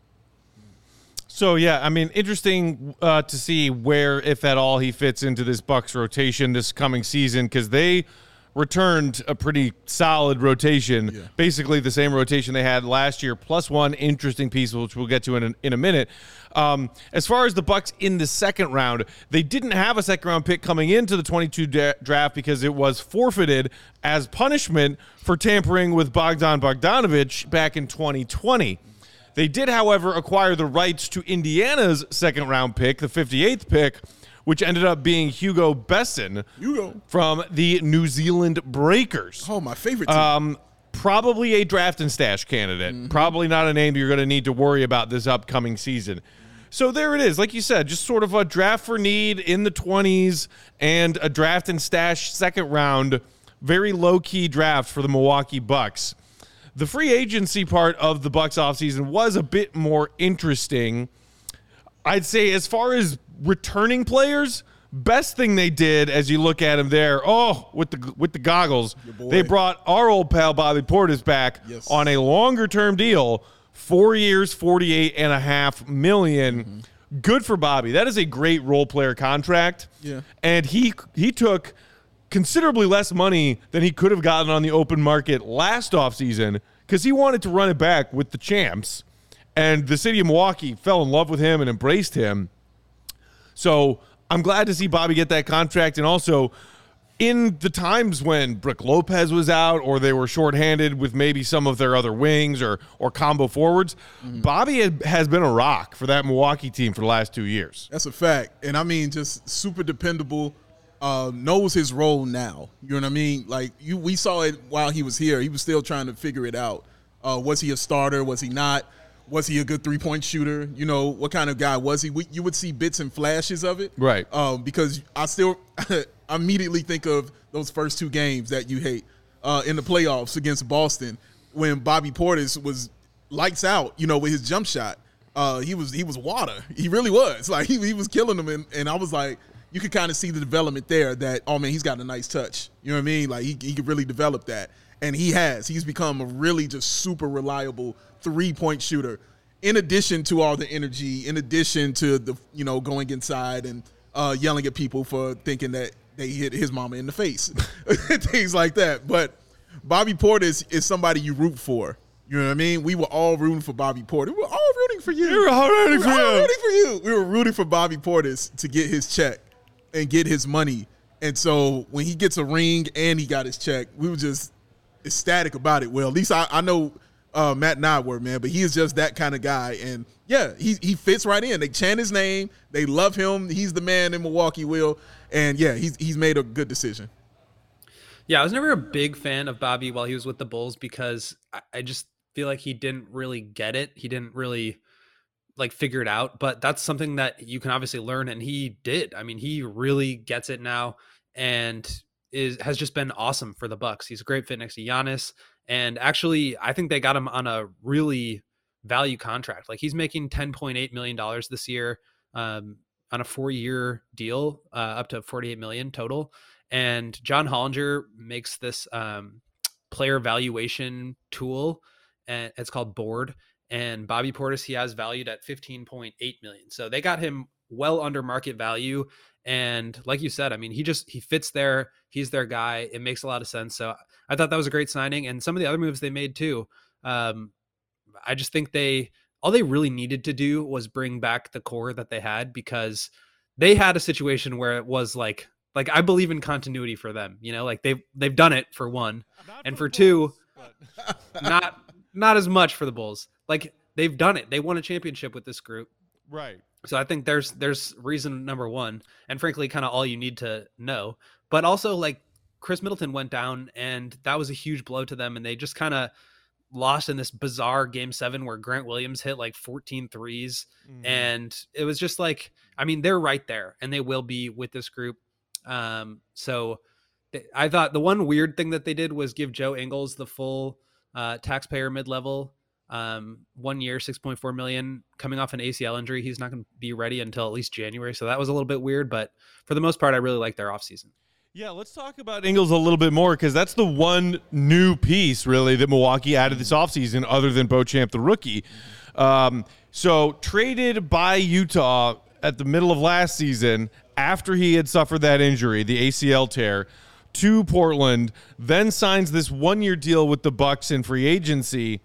So, yeah, I mean, interesting uh, to see where, if at all, he fits into this Bucks rotation this coming season, because they returned a pretty solid rotation, yeah. Basically the same rotation they had last year, plus one interesting piece, which we'll get to in a, in a minute. Um, as far as the Bucks in the second round, they didn't have a second-round pick coming into the twenty-two da- draft because it was forfeited as punishment for tampering with Bogdan Bogdanovic back in twenty twenty. They did, however, acquire the rights to Indiana's second-round pick, the fifty-eighth pick, which ended up being Hugo Besson Hugo. from the New Zealand Breakers. Oh, my favorite team. Um, probably a draft and stash candidate. Mm-hmm. Probably not a name you're going to need to worry about this upcoming season. So there it is. Like you said, just sort of a draft for need in the twenties and a draft and stash second round, very low-key draft for the Milwaukee Bucks. The free agency part of the Bucks offseason was a bit more interesting. I'd say as far as returning players, best thing they did as you look at him there, oh, with the with the goggles, they brought our old pal Bobby Portis back yes. on a longer-term deal, four years, forty-eight and a half million. Mm-hmm. Good for Bobby. That is a great role player contract. Yeah. And he he took considerably less money than he could have gotten on the open market last offseason because he wanted to run it back with the champs. And the city of Milwaukee fell in love with him and embraced him. So I'm glad to see Bobby get that contract. And also, in the times when Brook Lopez was out or they were shorthanded with maybe some of their other wings or or combo forwards, mm-hmm. Bobby had, has been a rock for that Milwaukee team for the last two years. That's a fact. And I mean, just super dependable, uh, knows his role now. You know what I mean? Like, you, we saw it while he was here. He was still trying to figure it out. Uh, was he a starter? Was he not? Was he a good three-point shooter? You know, what kind of guy was he? We, you would see bits and flashes of it. Right. Um, because I still – I immediately think of those first two games that you hate uh, in the playoffs against Boston when Bobby Portis was lights out, you know, with his jump shot. Uh, he was he was water. He really was. Like, he, he was killing them. And, and I was like, you could kind of see the development there that, oh, man, he's got a nice touch. You know what I mean? Like, he, he could really develop that. And he has. He's become a really just super reliable three-point shooter in addition to all the energy, in addition to the, you know, going inside and uh, yelling at people for thinking that they hit his mama in the face, things like that. But Bobby Portis is somebody you root for. You know what I mean? We were all rooting for Bobby Portis. We were all rooting for you. We were all rooting for we were all you. rooting for you. We were rooting for Bobby Portis to get his check and get his money. And so when he gets a ring and he got his check, we were just ecstatic about it. Well, at least I, I know uh, Matt and I were, man, but he is just that kind of guy. And, yeah, he he fits right in. They chant his name. They love him. He's the man in Milwaukee, Will. And, yeah, he's he's made a good decision. Yeah, I was never a big fan of Bobby while he was with the Bulls because I, I just feel like he didn't really get it. He didn't really, like, figure it out. But that's something that you can obviously learn, and he did. I mean, he really gets it now and is has just been awesome for the Bucks. He's a great fit next to Giannis. And actually, I think they got him on a really value contract. Like, he's making ten point eight million dollars this year. Um, on a four-year deal, uh, up to forty-eight million dollars total. And John Hollinger makes this um, player valuation tool, and it's called Board. And Bobby Portis, he has valued at fifteen point eight million dollars. So they got him well under market value. And like you said, I mean, he just, he fits there. He's their guy. It makes a lot of sense. So I thought that was a great signing. And some of the other moves they made too. Um, I just think they, all they really needed to do was bring back the core that they had, because they had a situation where it was like, like I believe in continuity for them, you know, like they've, they've done it for one, not and for, for two, Bulls, but... not, not as much for the Bulls. Like, they've done it. They won a championship with this group. Right. So I think there's, there's reason number one, and frankly, kind of all you need to know, but also like Chris Middleton went down and that was a huge blow to them. And they just kind of lost in this bizarre game seven where Grant Williams hit like fourteen threes. Mm. And it was just like, I mean, they're right there and they will be with this group. Um, so th- I thought the one weird thing that they did was give Joe Ingles the full uh, taxpayer mid-level, um, one year, six point four million, coming off an A C L injury. He's not going to be ready until at least January. So that was a little bit weird, but for the most part, I really like their offseason. Yeah, let's talk about Ingles a little bit more, because that's the one new piece, really, that Milwaukee added this offseason other than Beauchamp, the rookie. Um, so traded by Utah at the middle of last season after he had suffered that injury, the A C L tear, to Portland, then signs this one-year deal with the Bucks in free agency.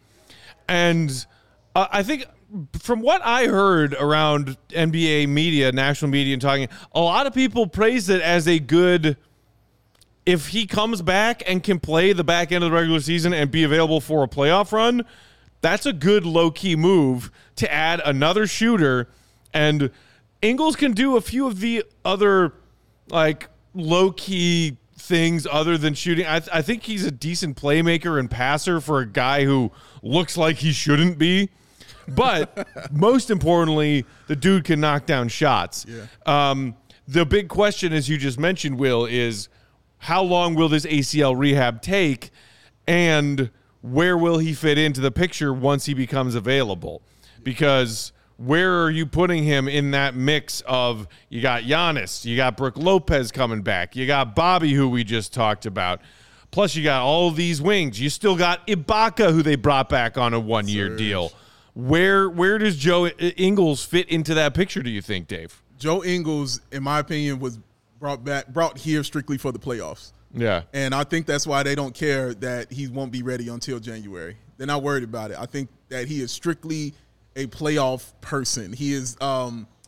And uh, I think from what I heard around N B A media, national media, and talking, a lot of people praised it as a good – if he comes back and can play the back end of the regular season and be available for a playoff run, that's a good low-key move to add another shooter. And Ingles can do a few of the other, like, low-key things other than shooting. I, th- I think he's a decent playmaker and passer for a guy who looks like he shouldn't be. But most importantly, the dude can knock down shots. Yeah. Um, the big question, as you just mentioned, Will, is how long will this A C L rehab take, and where will he fit into the picture once he becomes available? Because where are you putting him in that mix of, you got Giannis, you got Brook Lopez coming back, you got Bobby, who we just talked about, plus you got all these wings. You still got Ibaka, who they brought back on a one-year Serge. deal. Where where does Joe Ingles fit into that picture, do you think, Dave? Joe Ingles, in my opinion, was brought back, brought here strictly for the playoffs. Yeah. And I think that's why they don't care that he won't be ready until January. They're not worried about it. I think that he is strictly a playoff person. He is, um,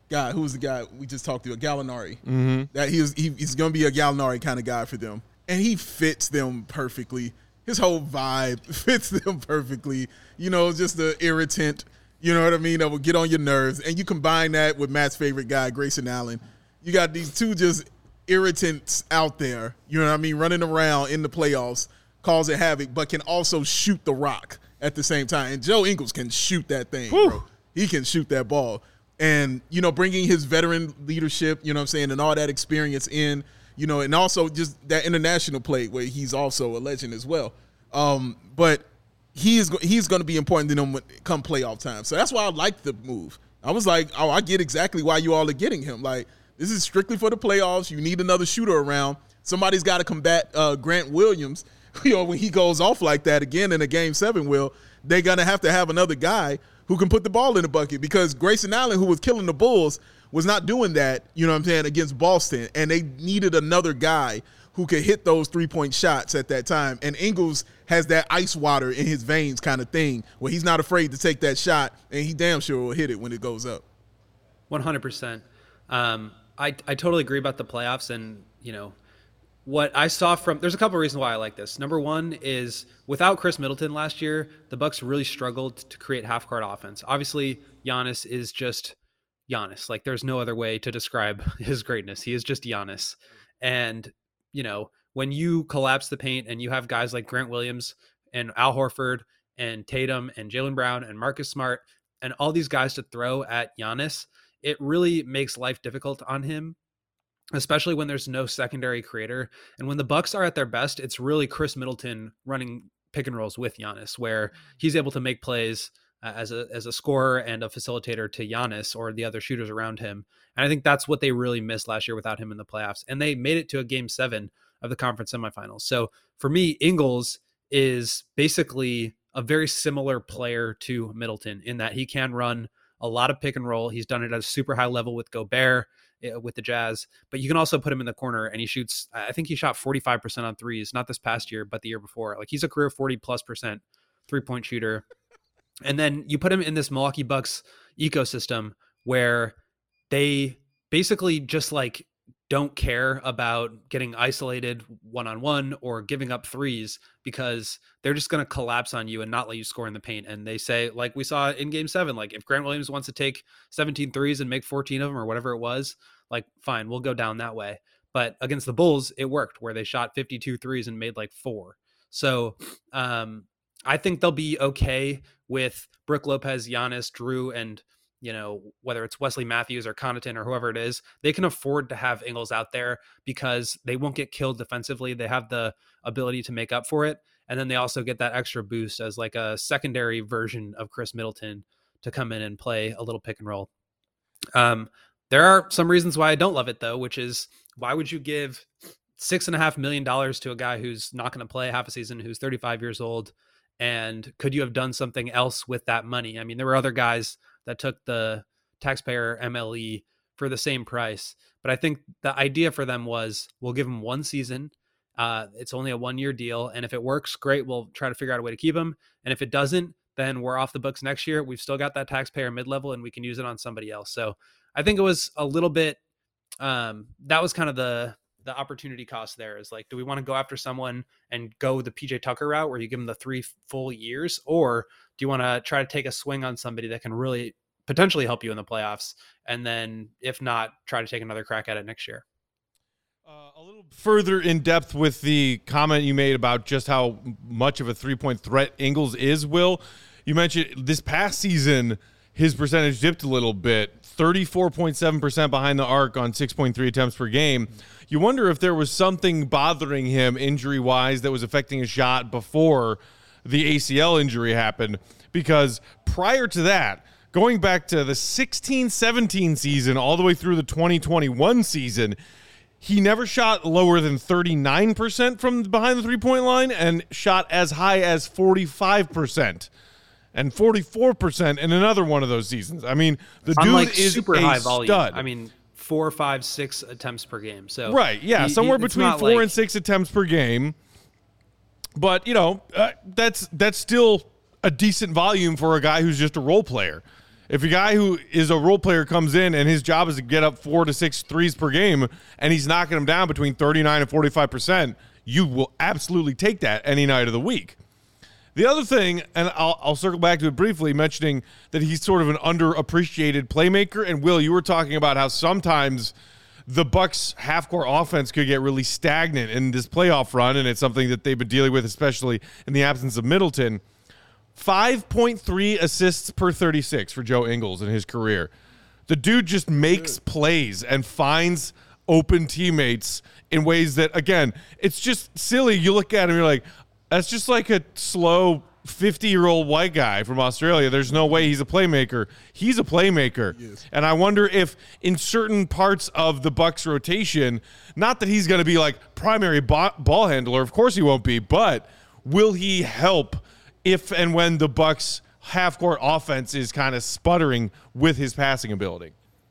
guy. Who's the guy we just talked to? Gallinari. Mm-hmm. That he was, he, he's going to be a Gallinari kind of guy for them. And he fits them perfectly. His whole vibe fits them perfectly. You know, just the irritant, you know what I mean, that will get on your nerves. And you combine that with Matt's favorite guy, Grayson Allen. You got these two just irritants out there, you know what I mean, running around in the playoffs, causing havoc, but can also shoot the rock at the same time. And Joe Ingles can shoot that thing, Whew. bro. He can shoot that ball. And, you know, bringing his veteran leadership, you know what I'm saying, and all that experience in, you know, and also just that international play where he's also a legend as well. Um, but he is he's going to be important to them when come playoff time. So that's why I like the move. I was like, oh, I get exactly why you all are getting him. Like, this is strictly for the playoffs. You need another shooter around. Somebody's got to combat uh, Grant Williams. You know, when he goes off like that again in a game seven, Will, they're going to have to have another guy who can put the ball in the bucket, because Grayson Allen, who was killing the Bulls, was not doing that, you know what I'm saying, against Boston. And they needed another guy who could hit those three-point shots at that time. And Ingles has that ice water in his veins kind of thing where he's not afraid to take that shot, and he damn sure will hit it when it goes up. one hundred percent. Um, I, I totally agree about the playoffs. And, you know, what I saw from – there's a couple of reasons why I like this. Number one is without Chris Middleton last year, the Bucks really struggled to create half-court offense. Obviously, Giannis is just Giannis. Like, there's no other way to describe his greatness. He is just Giannis. And, you know, when you collapse the paint and you have guys like Grant Williams and Al Horford and Tatum and Jaylen Brown and Marcus Smart and all these guys to throw at Giannis, it really makes life difficult on him, especially when there's no secondary creator. And when the Bucks are at their best, it's really Chris Middleton running pick and rolls with Giannis, where he's able to make plays uh, as a as a scorer and a facilitator to Giannis or the other shooters around him. And I think that's what they really missed last year without him in the playoffs. And they made it to a game seven of the conference semifinals. So for me, Ingles is basically a very similar player to Middleton in that he can run a lot of pick and roll. He's done it at a super high level with Gobert, with the Jazz, but you can also put him in the corner and he shoots, I think he shot forty-five percent on threes, not this past year, but the year before. Like, he's a career forty plus percent three point shooter. And then you put him in this Milwaukee Bucks ecosystem where they basically just like don't care about getting isolated one-on-one or giving up threes, because they're just going to collapse on you and not let you score in the paint. And they say, like we saw in game seven, like if Grant Williams wants to take seventeen threes and make fourteen of them or whatever it was, like, fine, we'll go down that way. But against the Bulls, it worked, where they shot fifty-two threes and made like four. So um, I think they'll be okay with Brook Lopez, Giannis, Drew, and, you know, whether it's Wesley Matthews or Connaughton or whoever it is. They can afford to have Ingles out there because they won't get killed defensively. They have the ability to make up for it. And then they also get that extra boost as like a secondary version of Chris Middleton to come in and play a little pick and roll. Um, there are some reasons why I don't love it, though, which is, why would you give six and a half million dollars to a guy who's not going to play half a season, who's thirty-five years old? And could you have done something else with that money? I mean, there were other guys that took the taxpayer M L E for the same price, but I think the idea for them was, we'll give him one season. Uh, it's only a one year deal. And if it works, great. We'll try to figure out a way to keep him. And if it doesn't, then we're off the books next year. We've still got that taxpayer mid-level and we can use it on somebody else. So I think it was a little bit, um, that was kind of the, the opportunity cost there, is like, do we want to go after someone and go the P J Tucker route where you give them the three full years? Or do you want to try to take a swing on somebody that can really potentially help you in the playoffs? And then if not, try to take another crack at it next year. Uh, a little further in depth with the comment you made about just how much of a three-point threat Ingles is, Will. You mentioned this past season, his percentage dipped a little bit, thirty-four point seven percent behind the arc on six point three attempts per game. You wonder if there was something bothering him injury-wise that was affecting his shot before the A C L injury happened, because prior to that, going back to the sixteen seventeen season all the way through the twenty twenty-one season, he never shot lower than thirty-nine percent from behind the three-point line and shot as high as forty-five percent and forty-four percent in another one of those seasons. I mean, the dude Unlike is super a high volume. stud. I mean, four, five, six attempts per game. So right, yeah, he, somewhere he, between four like, and six attempts per game. But, you know, uh, that's that's still a decent volume for a guy who's just a role player. If a guy who is a role player comes in and his job is to get up four to six threes per game and he's knocking them down between thirty-nine and forty-five percent, you will absolutely take that any night of the week. The other thing, and I'll, I'll circle back to it briefly, mentioning that he's sort of an underappreciated playmaker. And Will, you were talking about how sometimes the Bucks half-court offense could get really stagnant in this playoff run, and it's something that they've been dealing with, especially in the absence of Middleton. five point three assists per thirty-six for Joe Ingles in his career. The dude just makes plays and finds open teammates in ways that, again, it's just silly. You look at him, you're like, that's just like a slow fifty-year-old white guy from Australia. There's no way he's a playmaker. He's a playmaker. Yes. And I wonder if in certain parts of the Bucks rotation, not that he's going to be like primary ball handler, of course he won't be, but will he help if and when the Bucks half-court offense is kind of sputtering with his passing ability?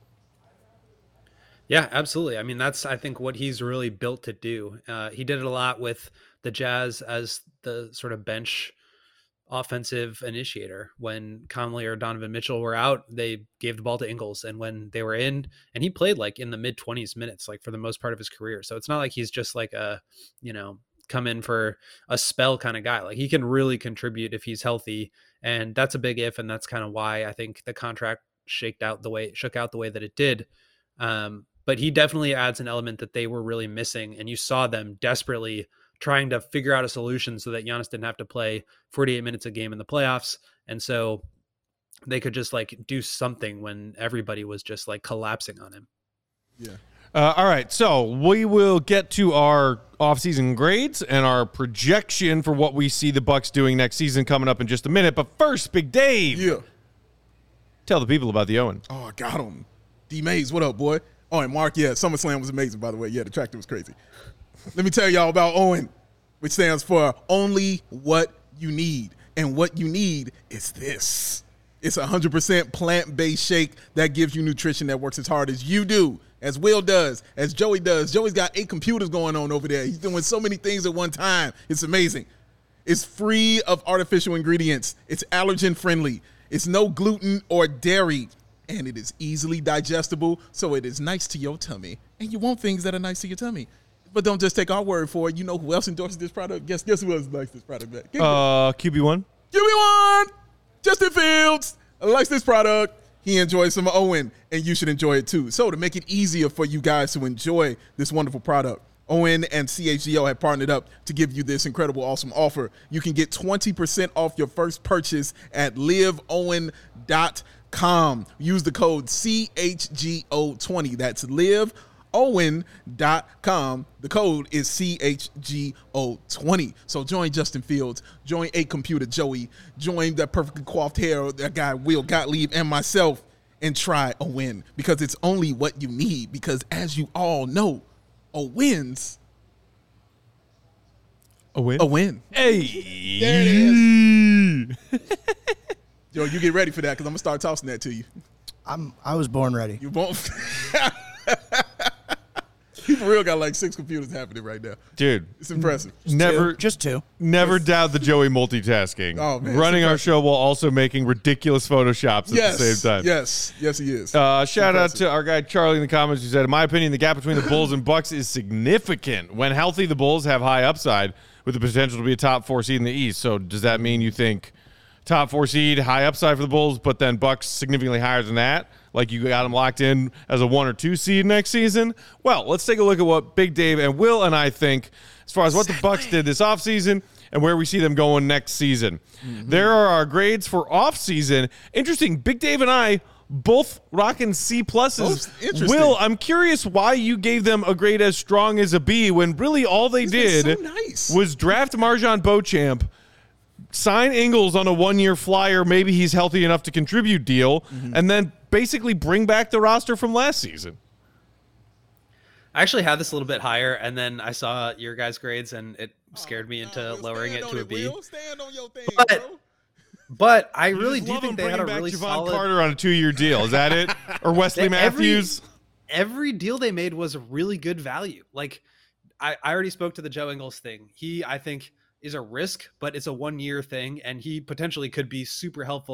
Yeah, absolutely. I mean, that's, I think, what he's really built to do. Uh, he did it a lot with the Jazz as the sort of bench offensive initiator. When Conley or Donovan Mitchell were out, they gave the ball to Ingles. And when they were in, and he played like in the mid twenties minutes, like for the most part of his career. So it's not like he's just like a, you know, come in for a spell kind of guy. Like he can really contribute if he's healthy. And that's a big if. And that's kind of why I think the contract shaked out the way, shook out the way that it did. Um, but he definitely adds an element that they were really missing. And you saw them desperately trying to figure out a solution so that Giannis didn't have to play forty-eight minutes a game in the playoffs. And so they could just like do something when everybody was just like collapsing on him. Yeah. Uh, all right. So we will get to our offseason grades and our projection for what we see the Bucks doing next season coming up in just a minute. But first, Big Dave. Yeah. Tell the people about the Owen. Oh, I got him. D-Maze, what up, boy? Oh, and Mark, yeah, SummerSlam was amazing, by the way. Yeah, the tractor was crazy. Let me tell y'all about Owen, which stands for only what you need. And what you need is this. It's a one hundred percent plant-based shake that gives you nutrition that works as hard as you do, as Will does, as Joey does. Joey's got eight computers going on over there. He's doing so many things at one time. It's amazing. It's free of artificial ingredients. It's allergen-friendly. It's no gluten or dairy. And it is easily digestible, so it is nice to your tummy. And you want things that are nice to your tummy. But don't just take our word for it. You know who else endorses this product? Guess guess who else likes this product? Back? Uh, Q B one. Q B one! Justin Fields likes this product. He enjoys some Owen, and you should enjoy it too. So to make it easier for you guys to enjoy this wonderful product, Owen and C H G O have partnered up to give you this incredible, awesome offer. You can get twenty percent off your first purchase at live owen dot com. Use the code C H G O twenty. That's live owen dot com. The code is C H G O twenty. So join Justin Fields, join eight Computer Joey, join that perfectly coiffed hair, that guy Will Gottlieb, and myself, and try a win, because it's only what you need. Because as you all know, a win's a win. A win. Hey, there it is. Yo, you get ready for that, because I'm gonna start tossing that to you. I'm. I was born ready. You won't. You for real got like six computers happening right now, dude. It's impressive. Never, two. just two. Never doubt the Joey multitasking. Oh man, running our show while also making ridiculous photoshops at yes, the same time. Yes, yes, he is. Uh, shout out to our guy Charlie in the comments who said, "In my opinion, the gap between the Bulls and Bucks is significant. When healthy, the Bulls have high upside with the potential to be a top four seed in the East. So does that mean you think top four seed, high upside for the Bulls, but then Bucks significantly higher than that? Like you got them locked in as a one or two seed next season?" Well, let's take a look at what Big Dave and Will and I think as far as what the Bucks did this offseason and where we see them going next season. Mm-hmm. There are our grades for offseason. Interesting. Big Dave and I both rocking C pluses. Oh, Will, I'm curious why you gave them a grade as strong as a B when really all they He's did so nice. was draft Marjon Beauchamp, sign Ingles on a one-year flyer, maybe he's healthy enough to contribute deal, mm-hmm. and then basically bring back the roster from last season. I actually had this a little bit higher, and then I saw your guys' grades, and it scared me into oh, lowering it to a it, B. Will. Stand on your thing, but, bro. but I You really just do love think them they had a bringing really back Javon solid Carter on a two-year deal. Is that it? Or Wesley Every- Matthews? Every deal they made was a really good value. Like I, I already spoke to the Joe Ingles thing. He, I think, is a risk, but it's a one-year thing, and he potentially could be super helpful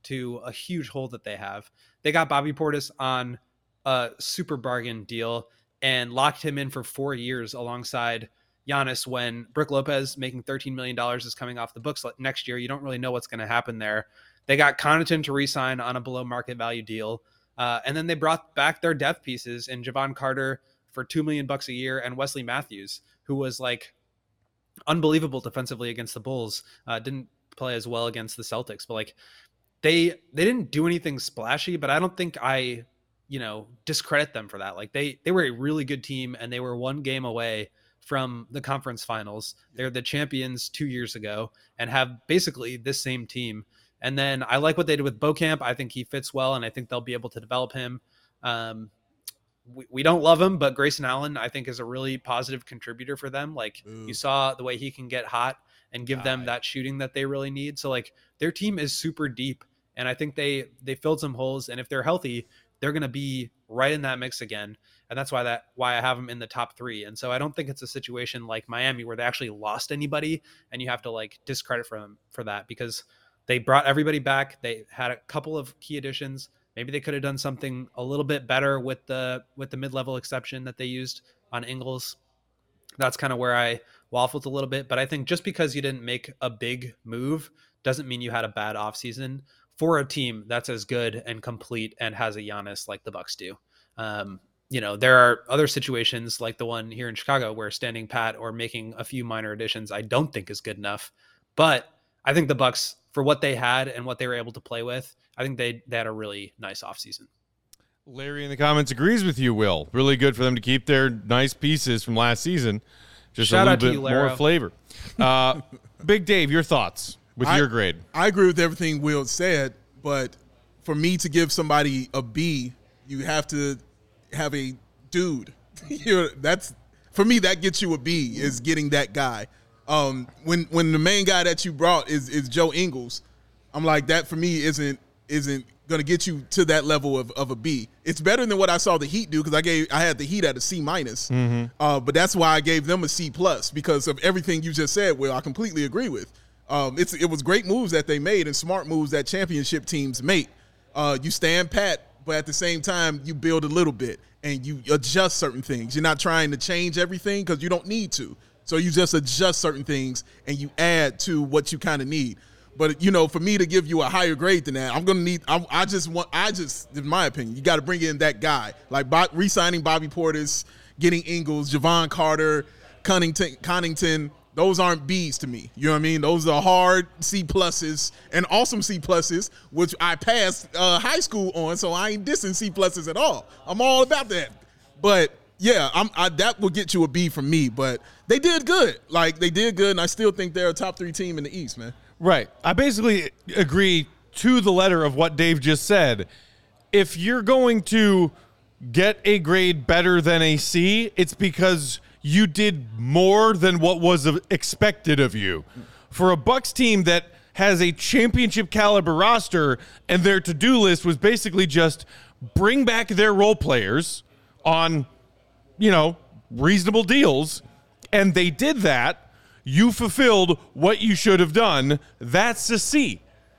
to a huge hole that they have. They got Bobby Portis on a super bargain deal and locked him in for four years alongside Giannis when Brook Lopez making thirteen million dollars is coming off the books next year. You don't really know what's going to happen there. They got Connaughton to re-sign on a below market value deal. Uh, and then they brought back their depth pieces in Javon Carter for two million bucks a year and Wesley Matthews, who was like unbelievable defensively against the Bulls. Uh, didn't play as well against the Celtics, but like they, they didn't do anything splashy, but I don't think I, you know, discredit them for that. Like they, they were a really good team and they were one game away from the conference finals. They're the champions two years ago and have basically this same team. And then I like what they did with Beaucamp. I think he fits well, and I think they'll be able to develop him. Um, we, we don't love him, but Grayson Allen, I think, is a really positive contributor for them. Like Ooh. You saw the way he can get hot and give God. them that shooting that they really need. So like their team is super deep, and I think they they filled some holes. And if they're healthy, they're going to be right in that mix again. And that's why that why I have them in the top three. And so I don't think it's a situation like Miami where they actually lost anybody, and you have to like discredit for them for that, because they brought everybody back. They had a couple of key additions. Maybe they could have done something a little bit better with the with the mid-level exception that they used on Ingles. That's kind of where I waffled a little bit. But I think just because you didn't make a big move doesn't mean you had a bad offseason for a team that's as good and complete and has a Giannis like the Bucks do. Um, you know, there are other situations like the one here in Chicago where standing pat or making a few minor additions I don't think is good enough. But I think the Bucks, for what they had and what they were able to play with, I think they, they had a really nice offseason. Larry in the comments agrees with you, Will. Really good for them to keep their nice pieces from last season. Just Shout a little bit you, more flavor. Uh, Big Dave, your thoughts with I, your grade? I agree with everything Will said, but for me to give somebody a B, you have to have a dude. you know, that's for me, that gets you a B, is getting that guy. Um, when when the main guy that you brought is is Joe Ingles, I'm like, that for me isn't isn't going to get you to that level of, of a B. It's better than what I saw the Heat do, because I gave I had the Heat at a C minus, mm-hmm. uh, but that's why I gave them a C plus, because of everything you just said. Well, I completely agree with. Um, it's it was great moves that they made and smart moves that championship teams make. Uh, you stand pat, but at the same time you build a little bit and you adjust certain things. You're not trying to change everything because you don't need to. So you just adjust certain things and you add to what you kind of need. But, you know, for me to give you a higher grade than that, I'm going to need – I just want – I just, in my opinion, you got to bring in that guy. Like Bo- re-signing Bobby Portis, getting Ingles, Javon Carter, Connaughton, Connaughton, those aren't B's to me. You know what I mean? Those are hard C pluses and awesome C pluses, which I passed uh, high school on, so I ain't dissing C pluses at all. I'm all about that. But – yeah, I'm, I, that will get you a B from me, but they did good. Like, they did good, and I still think they're a top three team in the East, man. Right. I basically agree to the letter of what Dave just said. If you're going to get a grade better than a C, it's because you did more than what was expected of you. For a Bucks team that has a championship caliber roster and their to-do list was basically just bring back their role players on – you know, reasonable deals, and they did that, you fulfilled what you should have done. That's a C.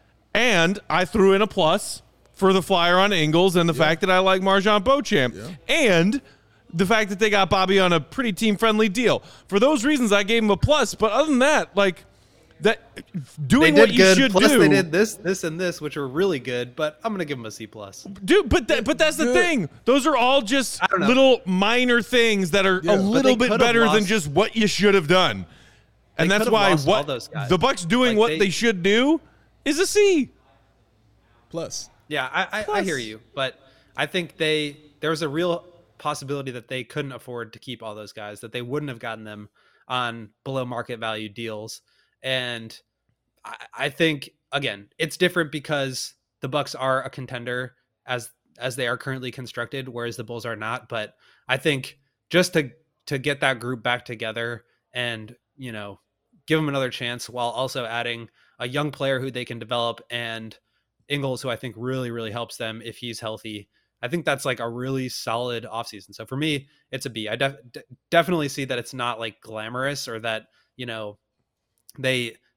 And I threw in a plus for the flyer on Ingles and the yeah. fact that I like MarJon Beauchamp yeah. and the fact that they got Bobby on a pretty team-friendly deal. For those reasons, I gave him a plus, but other than that, like, that doing what you good. should plus do. They did this, this, and this, which are really good. But I'm gonna give them a C plus. Dude, but that, but that's the good. thing. Those are all just little minor things that are yeah, a little bit better lost. than just what you should have done. And they that's why what the Bucks doing like what they, they should do is a C plus. Yeah, I, I, plus. I hear you, but I think they there's a real possibility that they couldn't afford to keep all those guys, that they wouldn't have gotten them on below market value deals. And I, I think, again, it's different because the Bucks are a contender as as they are currently constructed, whereas the Bulls are not. But I think just to to get that group back together and, you know, give them another chance while also adding a young player who they can develop and Ingles, who I think really, really helps them if he's healthy. I think that's like a really solid offseason. So for me, it's a B. I def- definitely see that it's not like glamorous or that, you know, they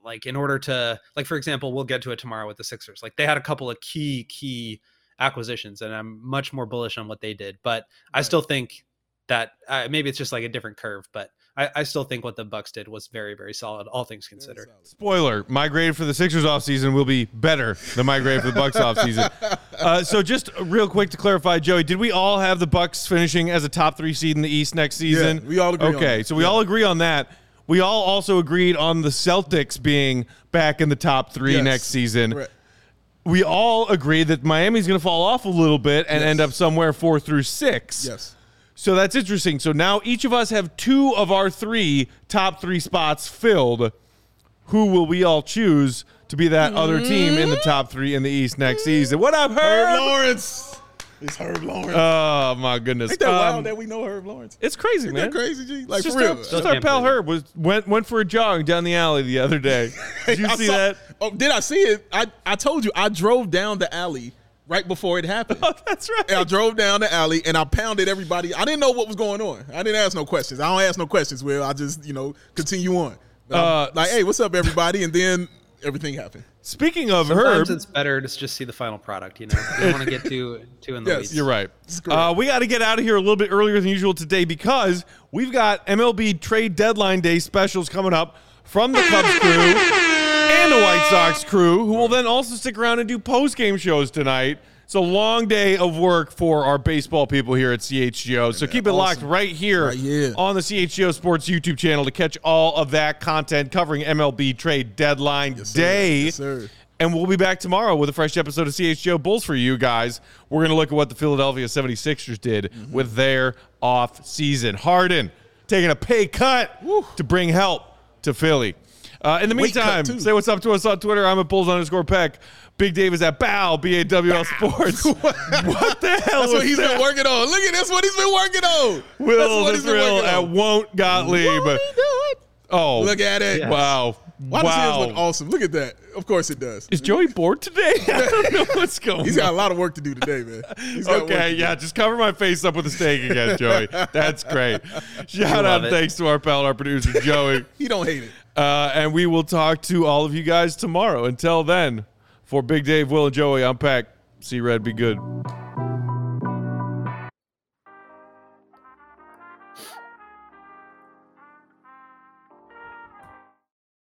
Like in order to, like, for example, we'll get to it tomorrow with the Sixers. Like they had a couple of key, key acquisitions, and I'm much more bullish on what they did. But right. I still think that uh, maybe it's just like a different curve, but I, I still think what the Bucks did was very, very solid, all things considered. Spoiler, my grade for the Sixers offseason will be better than my grade for the Bucks offseason. Uh, so just real quick to clarify, Joey, did we all have the Bucks finishing as a top three seed in the East next season? Yeah, we all agree Okay, on that. so we yeah. all agree on that. We all also agreed on the Celtics being back in the top three yes. next season. Right. We all agree that Miami's going to fall off a little bit and yes. end up somewhere four through six. Yes. So that's interesting. So now each of us have two of our three top three spots filled. Who will we all choose to be that mm-hmm. other team in the top three in the East next season? What up, Herb? Herb Lawrence. It's Herb Lawrence. Oh, my goodness. Ain't that um, wild that we know Herb Lawrence? It's crazy, Ain't man. that crazy, G? Like, it's for just real. Our, just our pal Herb was went went for a jog down the alley the other day. Did you I see saw, that? Oh, did I see it? I, I told you, I drove down the alley right before it happened. Oh, that's right. And I drove down the alley and I pounded everybody. I didn't know what was going on. I didn't ask no questions. I don't ask no questions, Will. I just, you know, continue on. Uh, like, hey, what's up, everybody? And then everything happened. Speaking of Sometimes Herb, it's better to just see the final product, you know? You don't want to get too, too in the Yes, weeds. you're right. Uh, we got to get out of here a little bit earlier than usual today because we've got M L B trade deadline day specials coming up from the Cubs crew and the White Sox crew, who will then also stick around and do post-game shows tonight. It's a long day of work for our baseball people here at C H G O. So keep it locked right here, Right here. on the C H G O Sports YouTube channel to catch all of that content covering M L B trade deadline Yes, sir. day. Yes, sir. And we'll be back tomorrow with a fresh episode of C H G O Bulls for you guys. We're going to look at what the Philadelphia seventy-sixers did mm-hmm. with their off season. Harden taking a pay cut Woo. to bring help to Philly. Uh, in the Weight meantime, cut, too. say what's up to us on Twitter. I'm at Bulls underscore Peck. Big Dave is at Bow, B A W L Sports. What the hell That's was what he's that? been working on. Look at this, what he's been working on. Will That's the Thrill at on. Won't Gottlieb. Won't he do it? Oh. Look at it. Yes. Wow. Why wow. does his look awesome? Look at that. Of course it does. Is Joey bored today? I don't know what's going on. He's got a lot of work to do today, man. He's got work Okay, to yeah, do. just cover my face up with a steak again, Joey. That's great. Shout out love and it. thanks to our pal, our producer, Joey. He don't hate it. Uh, and we will talk to all of you guys tomorrow. Until then, for Big Dave, Will, and Joey, I'm Pack. See Red, be good.